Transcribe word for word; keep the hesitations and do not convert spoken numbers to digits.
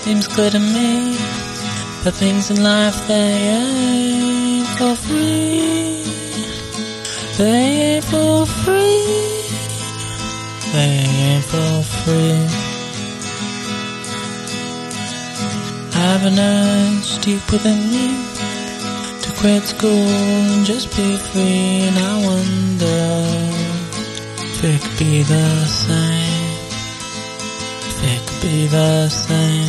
Seems clear to me that things in life they ain't for free. They ain't for free. They ain't for free. I have an urge deep within me to quit school and just be free, and I wonder if it could be the same. If it could be the same.